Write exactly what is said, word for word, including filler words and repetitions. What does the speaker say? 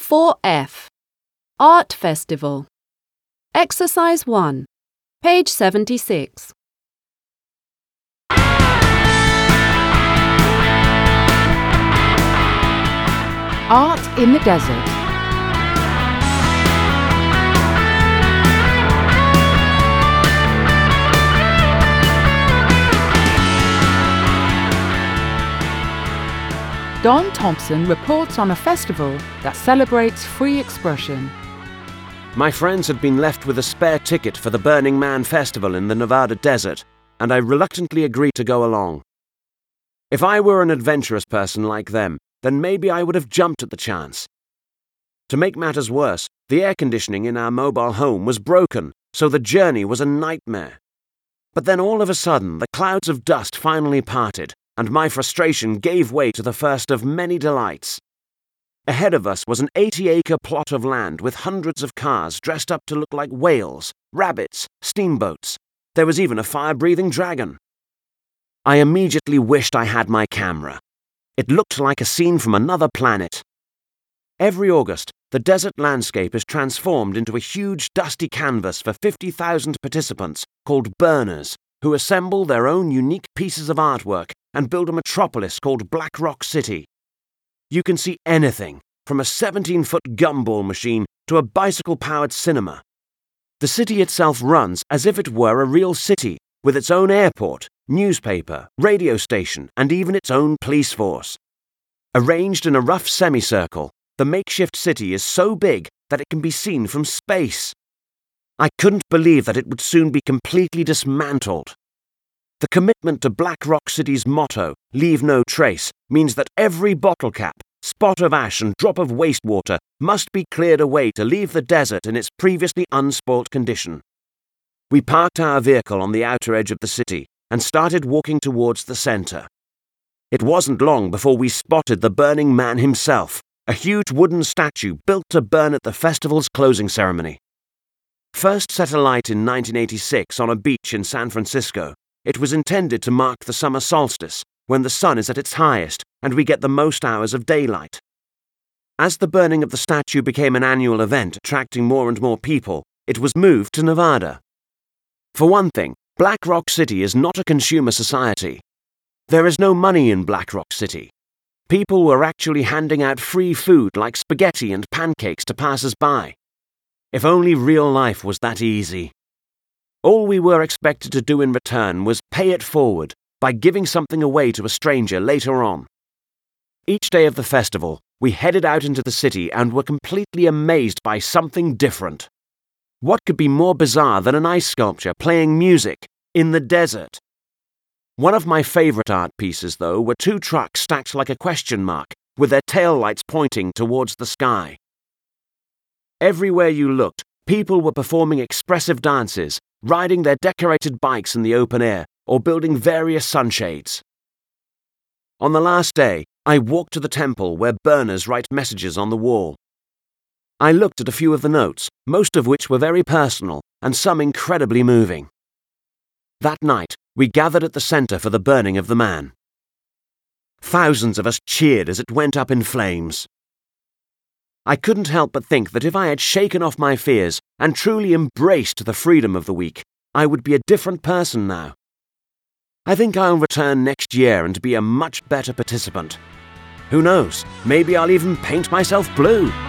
four F. Art Festival. Exercise one. Page seventy-six. Art in the desert. Don Thompson reports on a festival that celebrates free expression. My friends had been left with a spare ticket for the Burning Man Festival in the Nevada desert, and I reluctantly agreed to go along. If I were an adventurous person like them, then maybe I would have jumped at the chance. To make matters worse, the air conditioning in our mobile home was broken, so the journey was a nightmare. But then all of a sudden, the clouds of dust finally parted, and my frustration gave way to the first of many delights. Ahead of us was an eighty-acre plot of land with hundreds of cars dressed up to look like whales, rabbits, steamboats. There was even a fire-breathing dragon. I immediately wished I had my camera. It looked like a scene from another planet. Every August, the desert landscape is transformed into a huge dusty canvas for fifty thousand participants called burners, who assemble their own unique pieces of artwork and build a metropolis called Black Rock City. You can see anything, from a seventeen-foot gumball machine to a bicycle-powered cinema. The city itself runs as if it were a real city, with its own airport, newspaper, radio station, and even its own police force. Arranged in a rough semicircle, the makeshift city is so big that it can be seen from space. I couldn't believe that it would soon be completely dismantled. The commitment to Black Rock City's motto, "Leave no trace," means that every bottle cap, spot of ash and drop of wastewater must be cleared away to leave the desert in its previously unspoilt condition. We parked our vehicle on the outer edge of the city and started walking towards the center. It wasn't long before we spotted the Burning Man himself, a huge wooden statue built to burn at the festival's closing ceremony. First set alight in nineteen eighty-six on a beach in San Francisco, it was intended to mark the summer solstice, when the sun is at its highest and we get the most hours of daylight. As the burning of the statue became an annual event attracting more and more people, it was moved to Nevada. For one thing, Black Rock City is not a consumer society. There is no money in Black Rock City. People were actually handing out free food like spaghetti and pancakes to passers-by. If only real life was that easy. All we were expected to do in return was pay it forward by giving something away to a stranger later on. Each day of the festival, we headed out into the city and were completely amazed by something different. What could be more bizarre than an ice sculpture playing music in the desert? One of my favorite art pieces, though, were two trucks stacked like a question mark, with their taillights pointing towards the sky. Everywhere you looked, people were performing expressive dances, riding their decorated bikes in the open air, or building various sunshades. On the last day, I walked to the temple where burners write messages on the wall. I looked at a few of the notes, most of which were very personal, and some incredibly moving. That night, we gathered at the center for the burning of the man. Thousands of us cheered as it went up in flames. I couldn't help but think that if I had shaken off my fears and truly embraced the freedom of the week, I would be a different person now. I think I'll return next year and be a much better participant. Who knows, maybe I'll even paint myself blue.